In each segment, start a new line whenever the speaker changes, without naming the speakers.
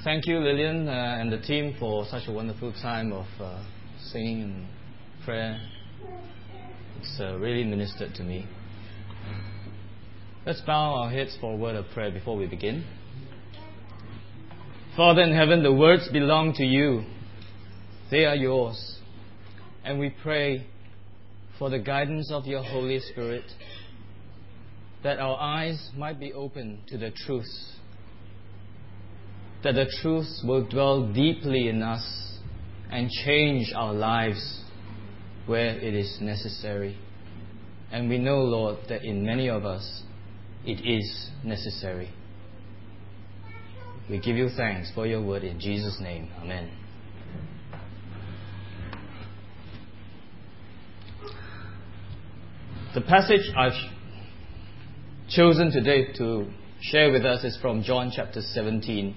Thank you, Lillian, and the team for such a wonderful time of singing and prayer. It's really ministered to me. Let's bow our heads for a word of prayer before we begin. Father in heaven, the words belong to you. They are yours. And we pray for the guidance of your Holy Spirit, that our eyes might be open to the truths, that the truths will dwell deeply in us and change our lives where it is necessary. And we know, Lord, that in many of us, it is necessary. We give you thanks for your word in Jesus' name. Amen. The passage I've chosen today to share with us is from John chapter 17.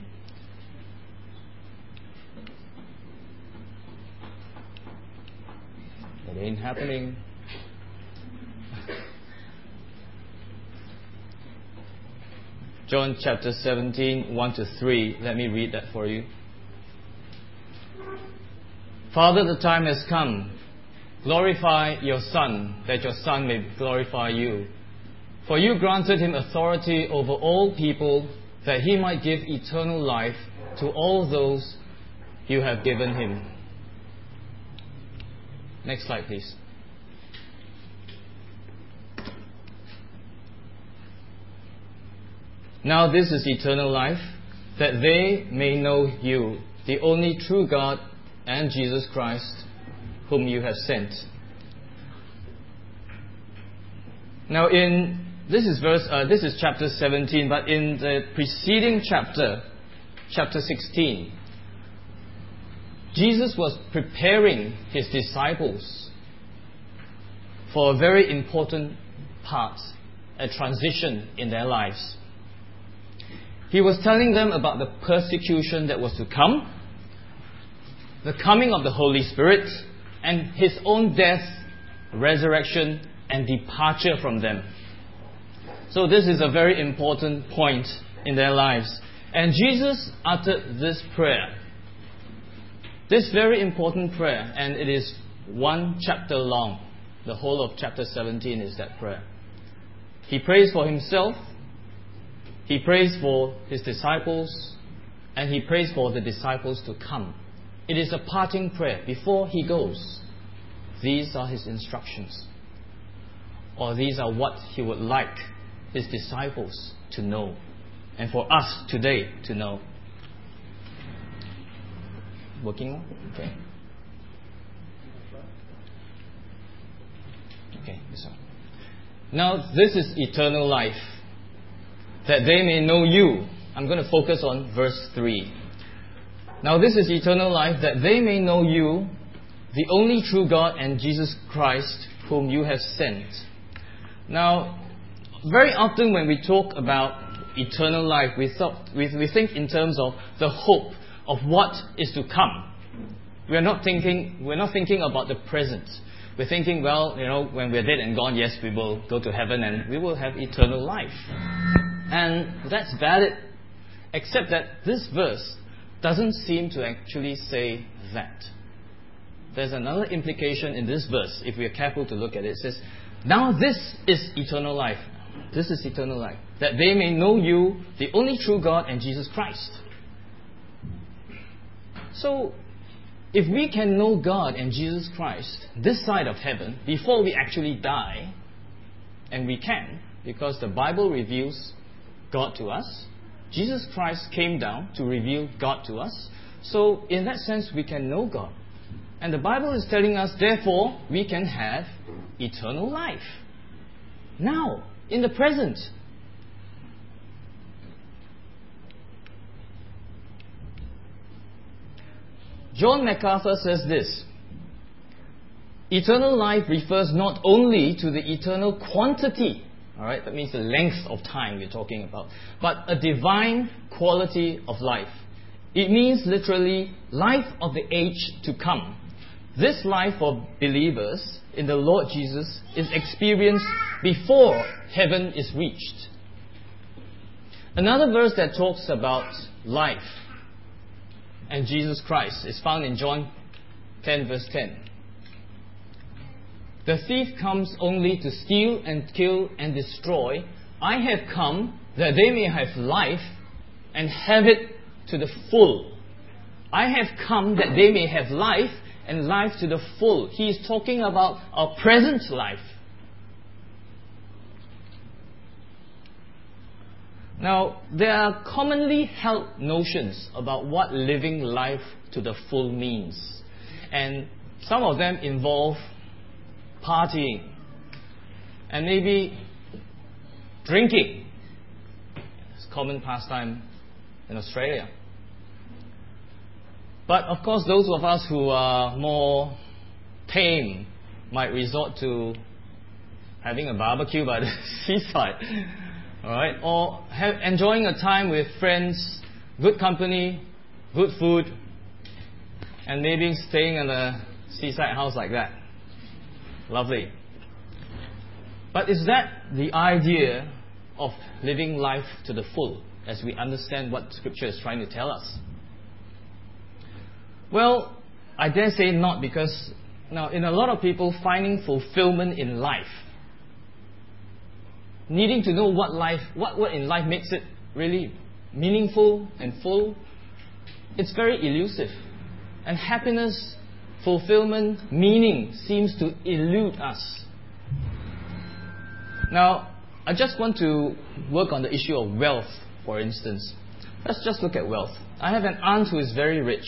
It ain't happening. John chapter 17, 1 to 3. Let me read that for you. Father, the time has come. Glorify your Son, that your Son may glorify you. For you granted him authority over all people, that he might give eternal life to all those you have given him. Next slide, please. Now this is eternal life, that they may know you, the only true God, and Jesus Christ, whom you have sent. Now this is chapter 17, but in the preceding chapter 16, Jesus was preparing his disciples for a very important part, a transition in their lives. He was telling them about the persecution that was to come, the coming of the Holy Spirit, and his own death, resurrection, and departure from them. So this is a very important point in their lives. And Jesus uttered this prayer. This very important prayer, and it is one chapter long. The whole of chapter 17 is that prayer. He prays for himself, he prays for his disciples, and he prays for the disciples to come. It is a parting prayer. Before he goes, these are his instructions. Or these are what he would like his disciples to know, and for us today to know. Working on? Okay. Okay, this one. Now, this is eternal life, that they may know you. I'm going to focus on verse 3. Now, this is eternal life, that they may know you, the only true God, and Jesus Christ, whom you have sent. Now, very often when we talk about eternal life, we think in terms of the hope of what is to come. We're not thinking about the present. We're thinking, well, when we're dead and gone, yes, we will go to heaven and we will have eternal life. And that's valid, except that this verse doesn't seem to actually say that. There's another implication in this verse, if we are careful to look at it. It says, now this is eternal life. This is eternal life, that they may know you, the only true God, and Jesus Christ. So, if we can know God and Jesus Christ this side of heaven, before we actually die, and we can, because the Bible reveals God to us, Jesus Christ came down to reveal God to us, so in that sense we can know God. And the Bible is telling us, therefore, we can have eternal life. Now, in the present. John MacArthur says this: eternal life refers not only to the eternal quantity, alright, that means the length of time we're talking about, but a divine quality of life. It means literally life of the age to come. This life for believers in the Lord Jesus is experienced before heaven is reached. Another verse that talks about life and Jesus Christ is found in John 10 verse 10. The thief comes only to steal and kill and destroy. I have come that they may have life and have it to the full. I have come that they may have life and life to the full. He is talking about our present life. Now, there are commonly held notions about what living life to the full means. And some of them involve partying and maybe drinking. It's a common pastime in Australia. But of course, those of us who are more tame might resort to having a barbecue by the seaside. Alright, or enjoying a time with friends, good company, good food, and maybe staying in a seaside house like that. Lovely. But is that the idea of living life to the full, as we understand what Scripture is trying to tell us? Well, I dare say not, because now in a lot of people, finding fulfillment in life, needing to know what in life makes it really meaningful and full, it's very elusive. And happiness, fulfillment, meaning seems to elude us. Now, I just want to work on the issue of wealth, for instance. Let's just look at wealth. I have an aunt who is very rich,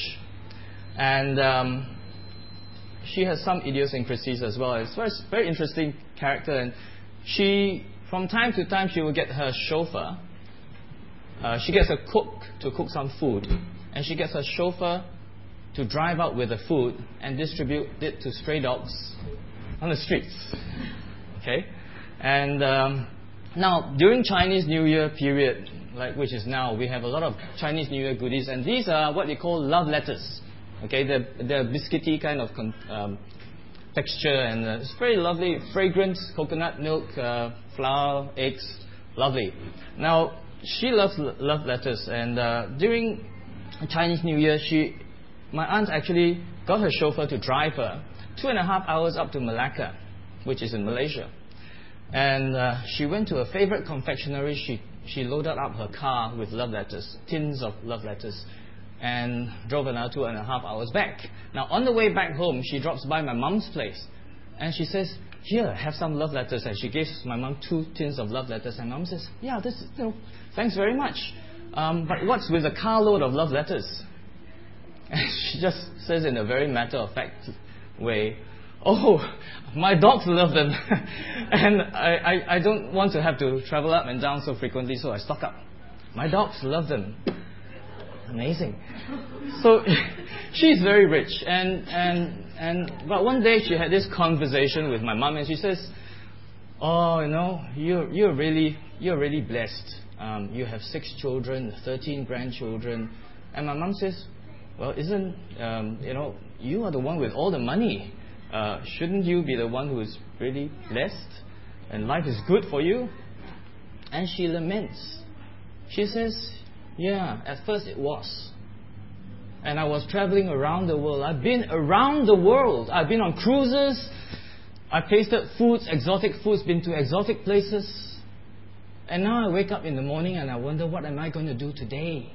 and she has some idiosyncrasies as well. It's a very interesting character, and she, from time to time, she will get her chauffeur. She gets a cook to cook some food, and she gets her chauffeur to drive out with the food and distribute it to stray dogs on the streets. Okay? And now, during Chinese New Year period, which is now, we have a lot of Chinese New Year goodies, and these are what they call love letters. Okay, they're biscuity kind of texture, and it's very lovely, fragrant coconut milk, flour, eggs, lovely. Now, she loves love letters, and during Chinese New Year, my aunt actually got her chauffeur to drive her 2.5 hours up to Malacca, which is in Malaysia. And she went to a favorite confectionery. She loaded up her car with love letters, tins of love letters, and drove another 2.5 hours back. Now, on the way back home, she drops by my mum's place, and she says, "Here, have some love letters." And she gives my mum 2 tins of love letters, and mum says, "Yeah, this is, thanks very much. But what's with a carload of love letters?" And she just says in a very matter-of-fact way, "Oh, my dogs love them." And I don't want to have to travel up and down so frequently, so I stock up. My dogs love them. Amazing. So she's very rich, but one day she had this conversation with my mum, and she says, "Oh, you're really blessed. You have 6 children, 13 grandchildren." And my mum says, "Well, isn't you are the one with all the money? Shouldn't you be the one who is really blessed and life is good for you?" And she laments. She says, "Yeah, at first it was. And I was traveling around the world. I've been around the world. I've been on cruises. I've tasted foods, exotic foods, been to exotic places. And now I wake up in the morning and I wonder, what am I going to do today?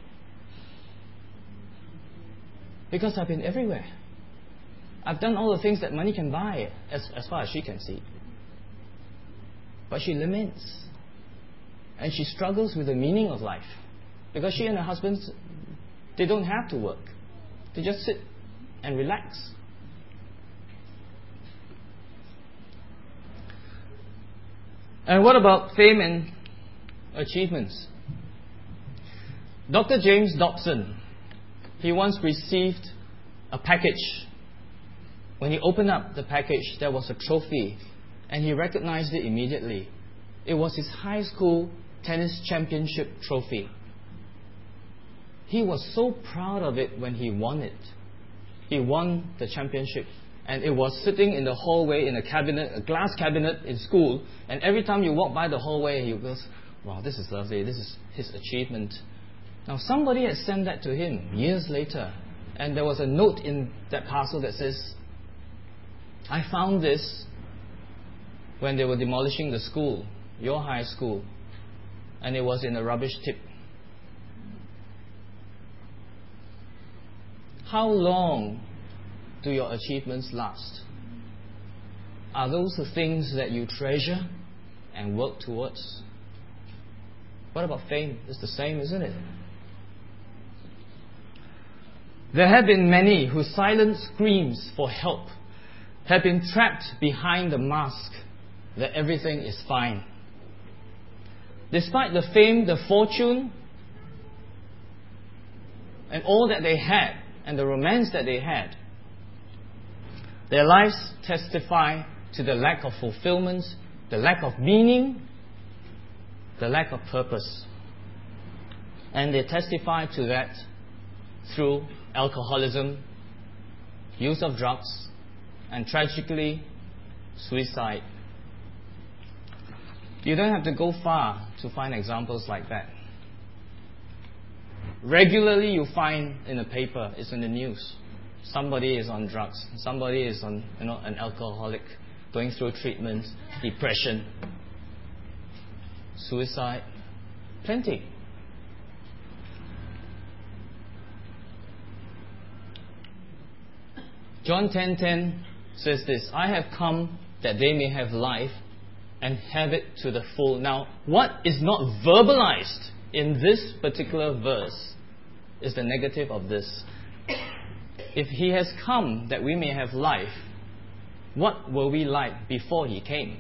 Because I've been everywhere. I've done all the things that money can buy, as far as she can see." But she laments. And she struggles with the meaning of life. Because she and her husband, they don't have to work. They just sit and relax. And what about fame and achievements? Dr. James Dobson, he once received a package. When he opened up the package, there was a trophy, and he recognized it immediately. It was his high school tennis championship trophy. He was so proud of it when he won it. He won the championship, and it was sitting in the hallway in a cabinet, a glass cabinet in school, and every time you walk by the hallway, he goes, "Wow, this is lovely, this is his achievement." Now, somebody had sent that to him years later, And there was a note in that parcel that says, I found this when they were demolishing the school, your high school, and it was in a rubbish tip. How long do your achievements last? Are those the things that you treasure and work towards? What about fame? It's the same, isn't it? There have been many whose silent screams for help have been trapped behind the mask that everything is fine. Despite the fame, the fortune, and all that they had, and the romance that they had, their lives testify to the lack of fulfillment, the lack of meaning, the lack of purpose. And they testify to that through alcoholism, use of drugs, and tragically, suicide. You don't have to go far to find examples like that. Regularly you find in the paper, it's in the news, somebody is on drugs, somebody is on an alcoholic, going through treatment, depression, suicide, plenty. John 10:10 says this, I have come that they may have life and have it to the full. Now, what is not verbalized in this particular verse is the negative of this. If He has come that we may have life, what were we like before He came?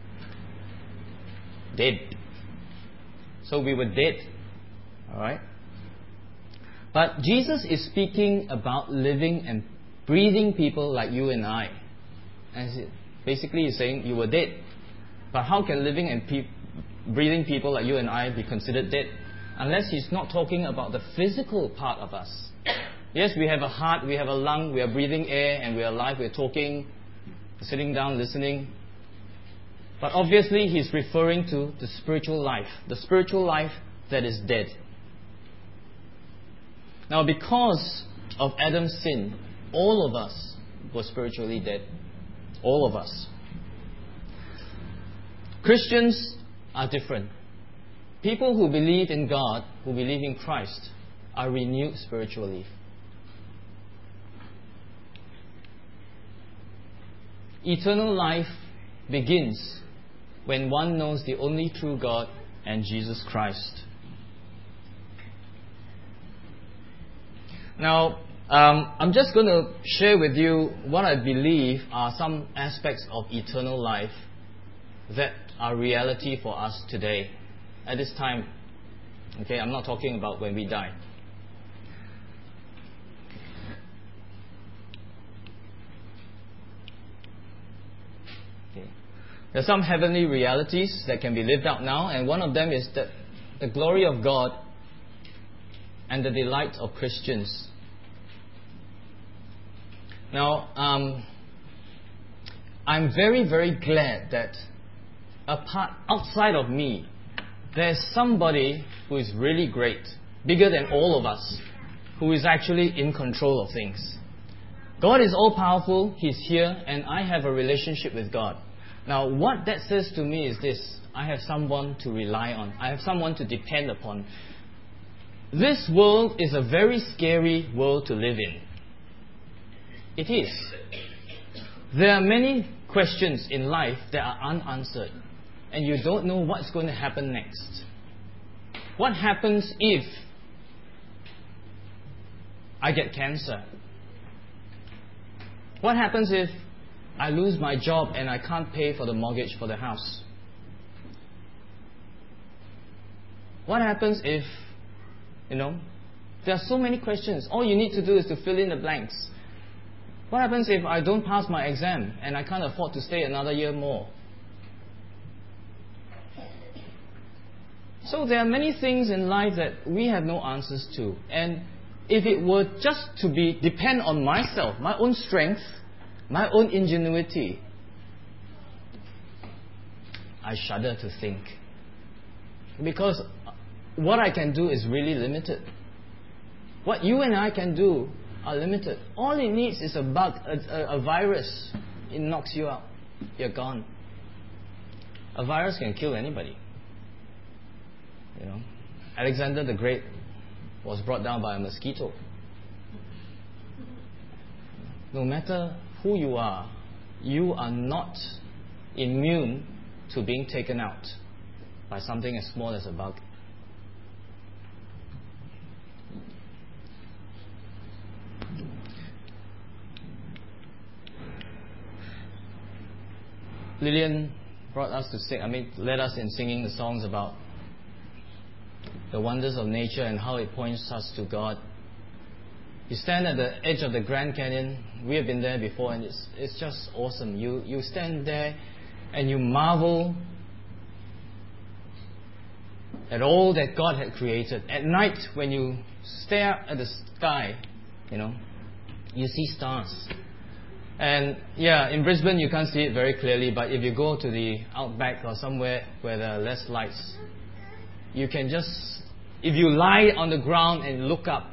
Dead. So we were dead. Alright? But Jesus is speaking about living and breathing people like you and I. And basically He's saying you were dead. But how can living and breathing people like you and I be considered dead? Unless He's not talking about the physical part of us. Yes, we have a heart, we have a lung, we are breathing air, and we are alive, we're talking, sitting down, listening. But obviously He's referring to the spiritual life that is dead. Now, because of Adam's sin, all of us were spiritually dead. All of us. Christians are different. People who believe in God, who believe in Christ, are renewed spiritually. Eternal life begins when one knows the only true God and Jesus Christ. Now, I'm just going to share with you what I believe are some aspects of eternal life that are reality for us today, at this time. Okay, I'm not talking about when we die. Okay. There are some heavenly realities that can be lived out now, and one of them is that the glory of God and the delight of Christians. Now, I'm very, very glad that outside of me, there's somebody who is really great, bigger than all of us, who is actually in control of things. God is all-powerful, He's here, and I have a relationship with God. Now, what that says to me is this: I have someone to rely on. I have someone to depend upon. This world is a very scary world to live in. It is. There are many questions in life that are unanswered, and you don't know what's going to happen next. What happens if I get cancer? What happens if I lose my job and I can't pay for the mortgage for the house? What happens if, there are so many questions. All you need to do is to fill in the blanks. What happens if I don't pass my exam and I can't afford to stay another year more? So there are many things in life that we have no answers to. And if it were just to depend on myself, my own strength, my own ingenuity, I shudder to think. Because what I can do is really limited. What you and I can do are limited. All it needs is a bug, a virus. It knocks you out. You're gone. A virus can kill anybody. Alexander the Great was brought down by a mosquito. No matter who you are not immune to being taken out by something as small as a bug. Lillian brought us to sing, led us in singing the songs about the wonders of nature and how it points us to God. You stand at the edge of the Grand Canyon. We have been there before, and it's just awesome. You stand there and you marvel at all that God had created. At night, when you stare at the sky, you see stars. And in Brisbane you can't see it very clearly, but if you go to the outback or somewhere where there are less lights, you can just, if you lie on the ground and look up,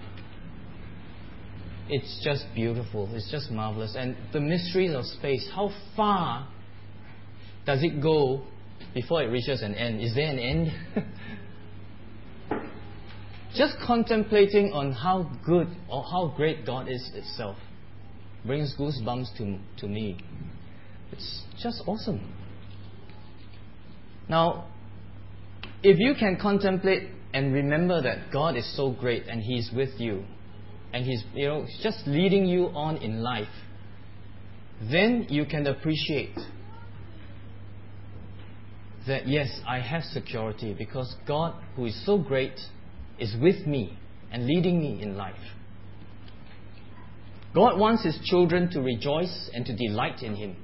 it's just beautiful. It's just marvelous. And the mysteries of space, how far does it go before it reaches an end? Is there an end? Just contemplating on how good or how great God is itself brings goosebumps to me. It's just awesome. Now, if you can contemplate and remember that God is so great and He's with you, and He's just leading you on in life, then you can appreciate that yes, I have security because God, who is so great, is with me and leading me in life. God wants His children to rejoice and to delight in Him.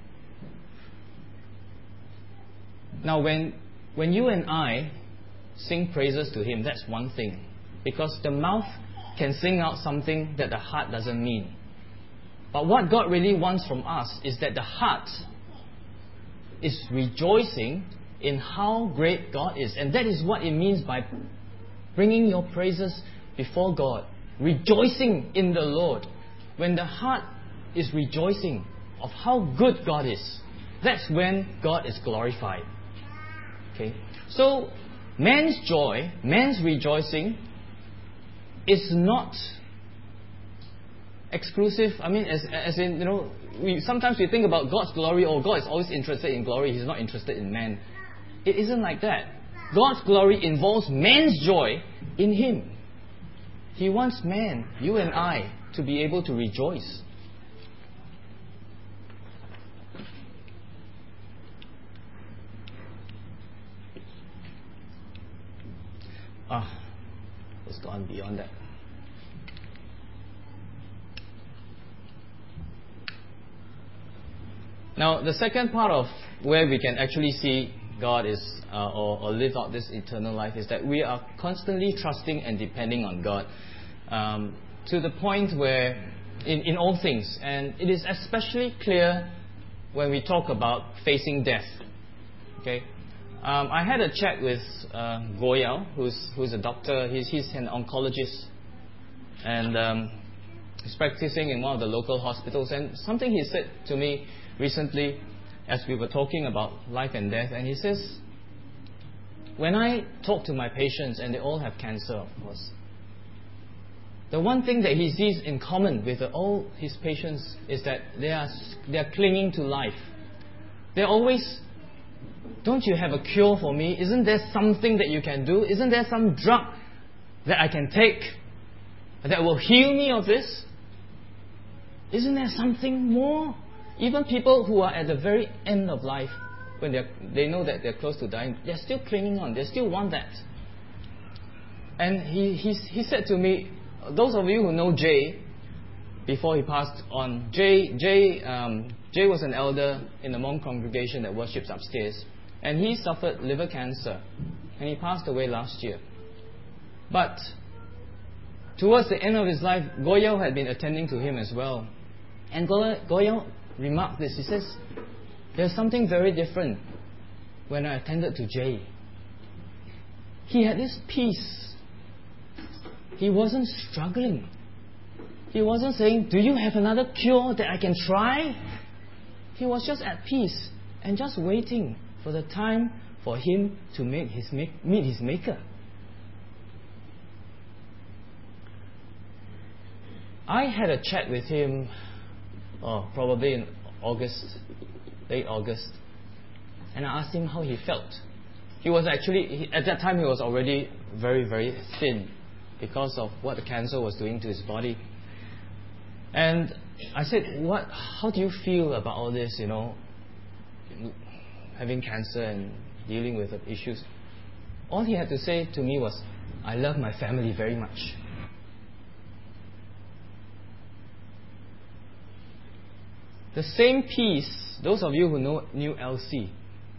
Now when you and I sing praises to Him, that's one thing. Because the mouth can sing out something that the heart doesn't mean. But what God really wants from us is that the heart is rejoicing in how great God is. And that is what it means by bringing your praises before God. Rejoicing in the Lord. When the heart is rejoicing of how good God is, that's when God is glorified. Okay? So, man's joy, man's rejoicing is not exclusive. Sometimes we think about God's glory, or God is always interested in glory, He's not interested in man. It isn't like that. God's glory involves man's joy in Him. He wants man, you and I, to be able to rejoice. It's gone beyond that. Now, the second part of where we can actually see God is, or live out this eternal life, is that we are constantly trusting and depending on God. To the point where, in all things, and it is especially clear when we talk about facing death. Okay, I had a chat with Goyal, who's a doctor. He's an oncologist, and he's practicing in one of the local hospitals. And something he said to me recently, as we were talking about life and death, and he says, when I talk to my patients, and they all have cancer, of course, the one thing that he sees in common with all his patients is that they are clinging to life. They're always, don't you have a cure for me? Isn't there something that you can do? Isn't there some drug that I can take that will heal me of this? Isn't there something more? Even people who are at the very end of life, when they know that they're close to dying, they're still clinging on. They still want that. And he said to me, those of you who know Jay, before he passed on, Jay was an elder in the Hmong congregation that worships upstairs, and he suffered liver cancer, and he passed away last year. But towards the end of his life, Goyal had been attending to him as well, and Goyal remarked this. He says, there's something very different when I attended to Jay. He had this peace. He wasn't struggling. He wasn't saying, do you have another cure that I can try? He was just at peace and just waiting for the time for him to meet his Maker. I had a chat with him probably in August, late August, and I asked him how he felt. He was actually, at that time he was already very, very thin because of what the cancer was doing to his body. And I said, how do you feel about all this, having cancer and dealing with the issues? All he had to say to me was, I love my family very much. The same peace, those of you who knew Elsie,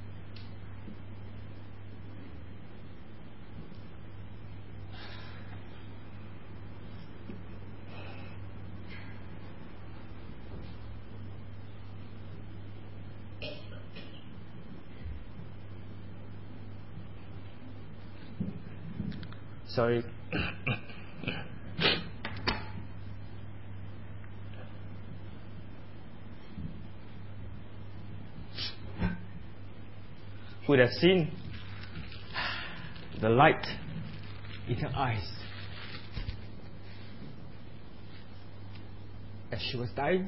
sorry. Would have seen the light in her eyes as she was dying.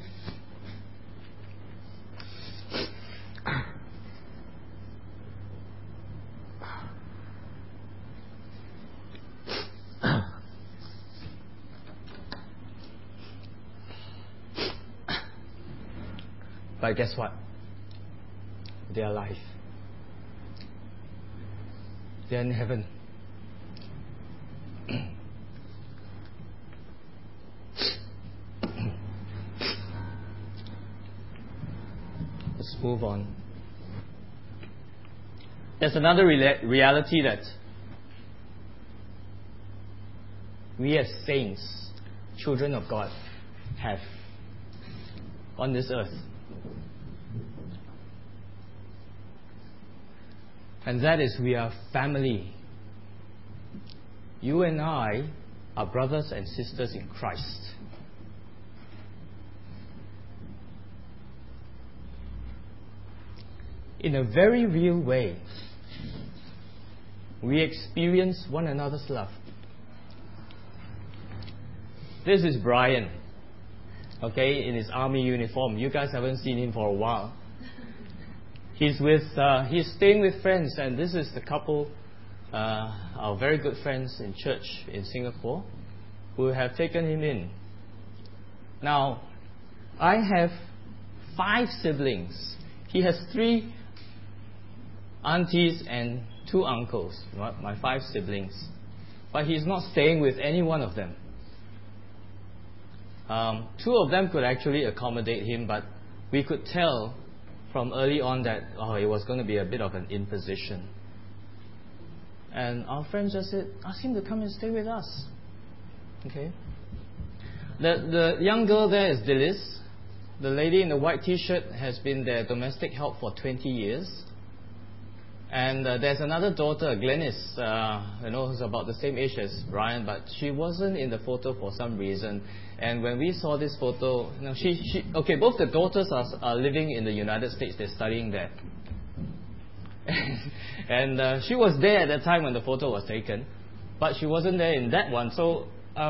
But guess what? They are alive. They are in heaven. Let's move on. There's another reality that we as saints, children of God, have on this earth. And that is, we are family. You and I are brothers and sisters in Christ. In a very real way, we experience one another's love. This is Brian, okay, in his army uniform. You guys haven't seen him for a while. He's staying with friends, and this is the couple, our very good friends in church in Singapore, who have taken him in. Now, I have 5 siblings. He has 3 aunties and 2 uncles, my 5 siblings. But he's not staying with any one of them. 2 of them could actually accommodate him, but we could tell from early on that it was going to be a bit of an imposition. And our friends just said, ask him to come and stay with us. Okay. The young girl there is Dilys. The lady in the white t-shirt has been their domestic help for 20 years. And there's another daughter, Glenys, who's about the same age as Brian, but she wasn't in the photo for some reason. And when we saw this photo, both the daughters are living in the United States. They're studying there. And she was there at the time when the photo was taken, but she wasn't there in that one. So,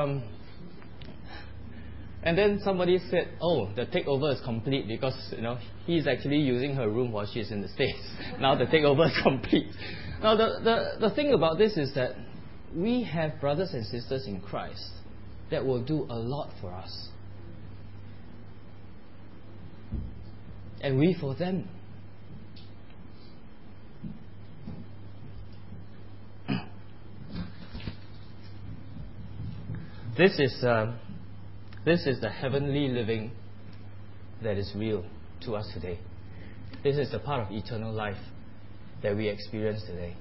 and then somebody said, the takeover is complete because, he's actually using her room while she's in the States. Now the takeover is complete. Now the thing about this is that we have brothers and sisters in Christ that will do a lot for us. And we for them. This is the heavenly living that is real to us today. This is the part of eternal life that we experience today.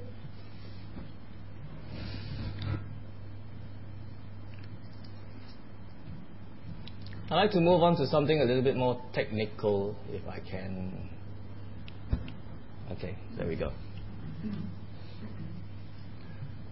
I'd like to move on to something a little bit more technical, if I can. Okay, there we go.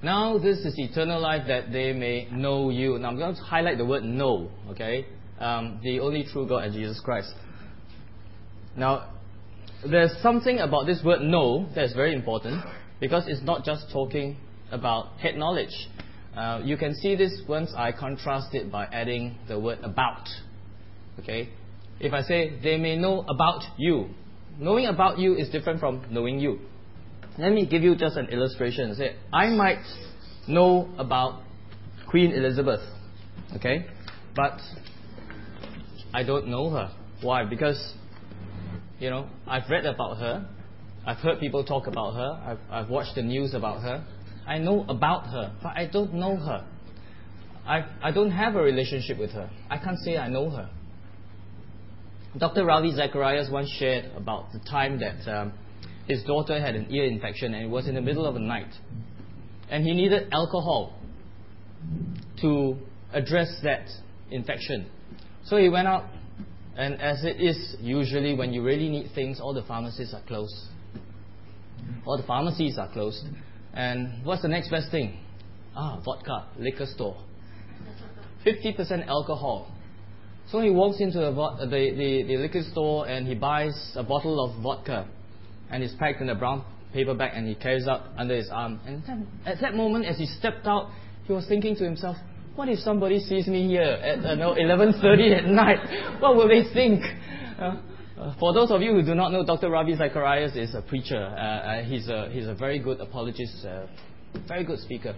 Now this is eternal life, that they may know you. Now I'm going to highlight the word know, okay? The only true God and Jesus Christ. Now, there's something about this word know that's very important, because it's not just talking about head knowledge. You can see this once I contrast it by adding the word about. Okay? If I say, they may know about you. Knowing about you is different from knowing you. Let me give you just an illustration. Say, I might know about Queen Elizabeth. Okay? But I don't know her. Why? Because, I've read about her. I've heard people talk about her. I've watched the news about her. I know about her, but I don't know her. I don't have a relationship with her. I can't say I know her. Dr. Ravi Zacharias once shared about the time that his daughter had an ear infection, and it was in the middle of the night. And he needed alcohol to address that infection. So he went out, and as it is usually when you really need things, all the pharmacies are closed. All the pharmacies are closed. And what's the next best thing? Vodka, liquor store. 50% alcohol. So he walks into the liquor store and he buys a bottle of vodka. And it's packed in a brown paper bag and he carries out under his arm. And then, at that moment, as he stepped out, he was thinking to himself, what if somebody sees me here at 11:30 at night? What will they think? For those of you who do not know, Dr. Ravi Zacharias is a preacher. He's a very good apologist, very good speaker.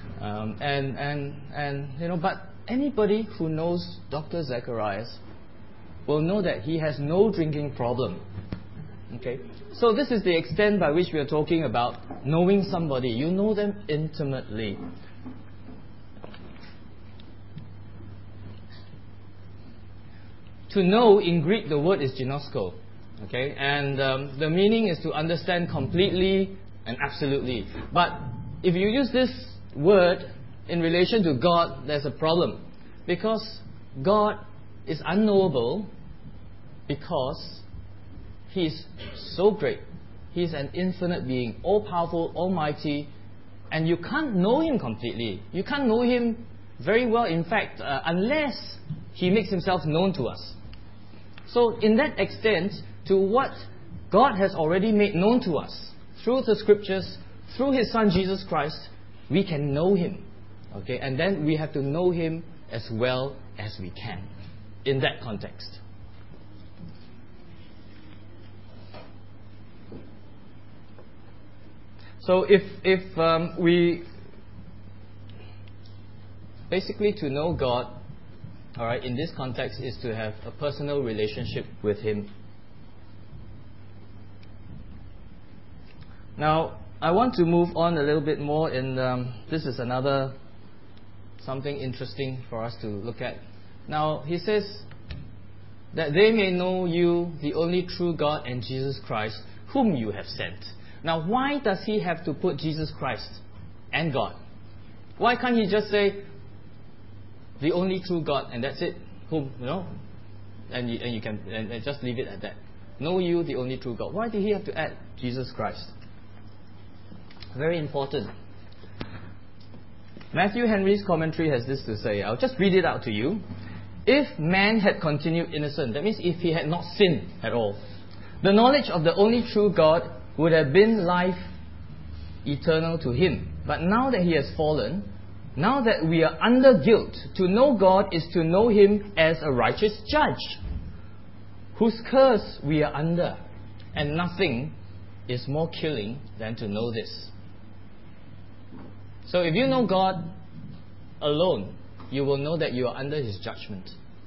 But anybody who knows Dr. Zacharias will know that he has no drinking problem. Okay? So this is the extent by which we are talking about knowing somebody. You know them intimately. To know, in Greek, the word is ginosko. Okay? And the meaning is to understand completely and absolutely. But if you use this word in relation to God, there's a problem. Because God is unknowable because He is so great. He is an infinite being, all-powerful, almighty, and you can't know Him completely. You can't know Him very well, in fact, unless He makes Himself known to us. So in that extent, to what God has already made known to us, through the Scriptures, through His Son Jesus Christ, we can know Him. Okay, and then we have to know Him as well as we can, in that context. So if we basically, to know God, all right, in this context, is to have a personal relationship with Him. Now, I want to move on a little bit more, and this is another something interesting for us to look at. Now, he says that they may know you, the only true God, and Jesus Christ, whom you have sent. Now, why does he have to put Jesus Christ and God? Why can't he just say the only true God, and that's it? Whom, and you can just leave it at that. Know you, the only true God. Why did he have to add Jesus Christ? Very important. Matthew Henry's commentary has this to say. I'll just read it out to you. If man had continued innocent, that means if he had not sinned at all, the knowledge of the only true God would have been life eternal to him. But now that he has fallen, now that we are under guilt, to know God is to know Him as a righteous judge, whose curse we are under. And nothing is more killing than to know this. So if you know God alone, you will know that you are under His judgment.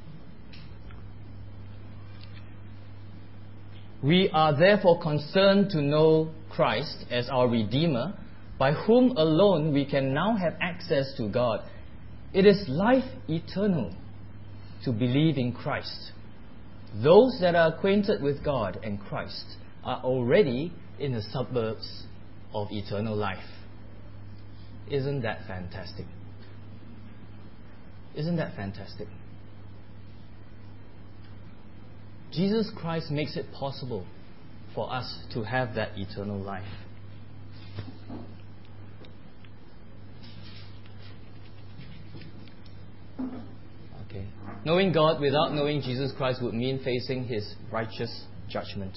We are therefore concerned to know Christ as our Redeemer, by whom alone we can now have access to God. It is life eternal to believe in Christ. Those that are acquainted with God and Christ are already in the suburbs of eternal life. Isn't that fantastic? Isn't that fantastic? Jesus Christ makes it possible for us to have that eternal life. Okay. Knowing God without knowing Jesus Christ would mean facing His righteous judgment.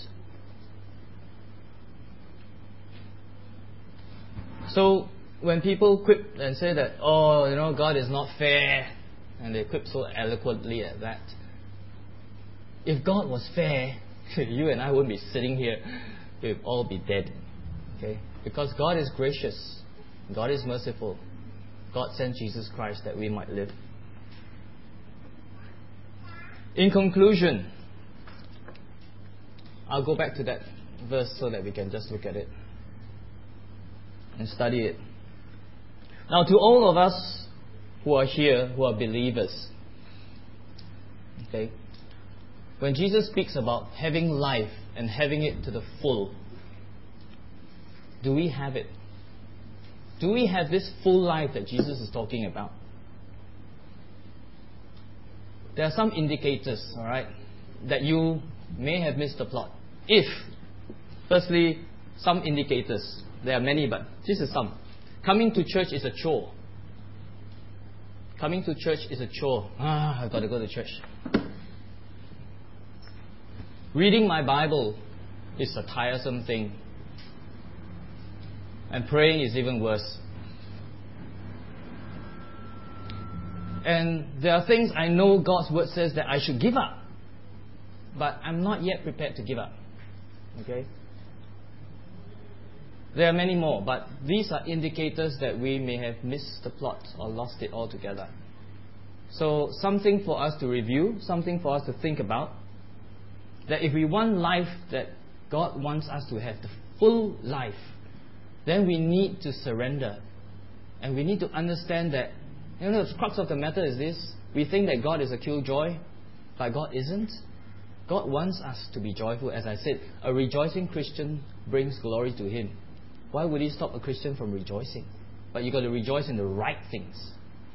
So, when people quip and say that, oh, God is not fair, and they quip so eloquently at that, if God was fair, you and I wouldn't be sitting here. We'd all be dead. Okay? Because God is gracious. God is merciful. God sent Jesus Christ that we might live. In conclusion, I'll go back to that verse so that we can just look at it and study it. Now, to all of us who are here, who are believers, okay, when Jesus speaks about having life and having it to the full, do we have it? Do we have this full life that Jesus is talking about? There are some indicators, alright, that you may have missed the plot. Firstly, some indicators. There are many, but this is some. Coming to church is a chore. Coming to church is a chore. I've got to go to church. Reading my Bible is a tiresome thing. And praying is even worse. And there are things I know God's Word says that I should give up. But I'm not yet prepared to give up. Okay? There are many more, but these are indicators that we may have missed the plot or lost it altogether. So, something for us to review, something for us to think about. That if we want life that God wants us to have, the full life, then we need to surrender. And we need to understand that, the crux of the matter is this. We think that God is a killjoy, but God isn't. God wants us to be joyful. As I said, a rejoicing Christian brings glory to Him. Why would He stop a Christian from rejoicing? But you've got to rejoice in the right things.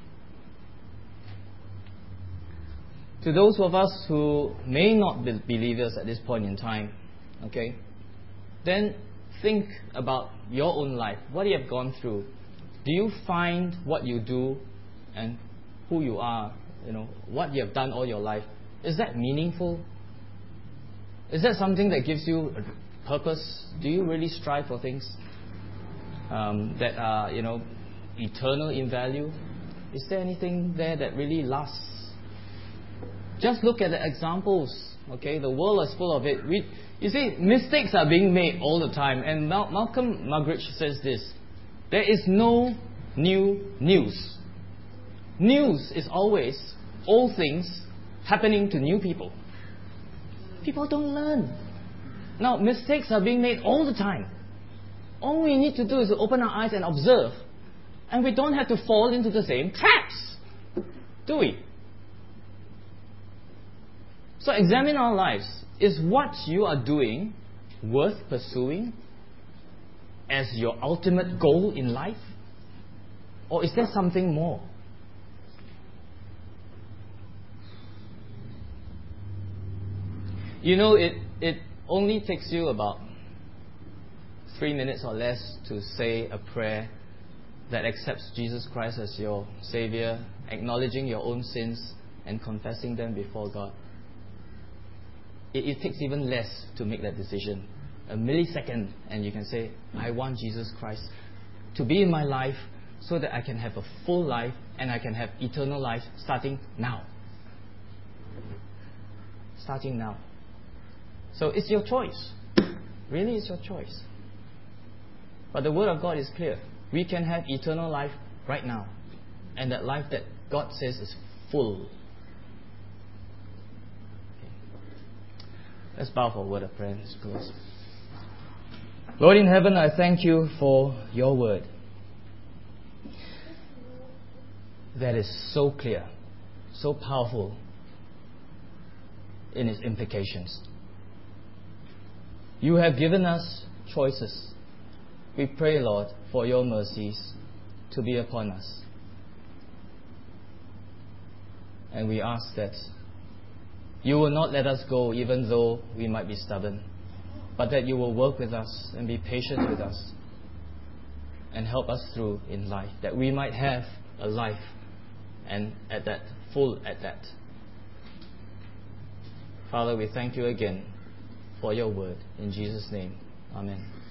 To those of us who may not be believers at this point in time, okay, then think about your own life. What you have gone through. Do you find what you do and who you are, what you have done all your life, is that meaningful? Is that something that gives you a purpose? Do you really strive for things that are, eternal in value? Is there anything there that really lasts? Just look at the examples. Okay, the world is full of it. You see, mistakes are being made all the time. And Malcolm Muggeridge says this: there is no new news. News is always old things happening to new people. People don't learn. Now, mistakes are being made all the time. All we need to do is to open our eyes and observe. And we don't have to fall into the same traps. Do we? So examine our lives. Is what you are doing worth pursuing as your ultimate goal in life? Or is there something more? It only takes you about 3 minutes or less to say a prayer that accepts Jesus Christ as your Savior, acknowledging your own sins and confessing them before God. It takes even less to make that decision. A millisecond, and you can say, I want Jesus Christ to be in my life so that I can have a full life and I can have eternal life starting now. Starting now. So it's your choice. Really, it's your choice. But the Word of God is clear. We can have eternal life right now. And that life that God says is full. Let's bow for a word of prayer. Let's close. Lord in heaven, I thank you for your word. That is so clear, so powerful in its implications. You have given us choices. We pray, Lord, for your mercies to be upon us. And we ask that you will not let us go even though we might be stubborn, but that you will work with us and be patient with us and help us through in life, that we might have a life and at that full at that. Father, we thank you again for your word. In Jesus' name, amen.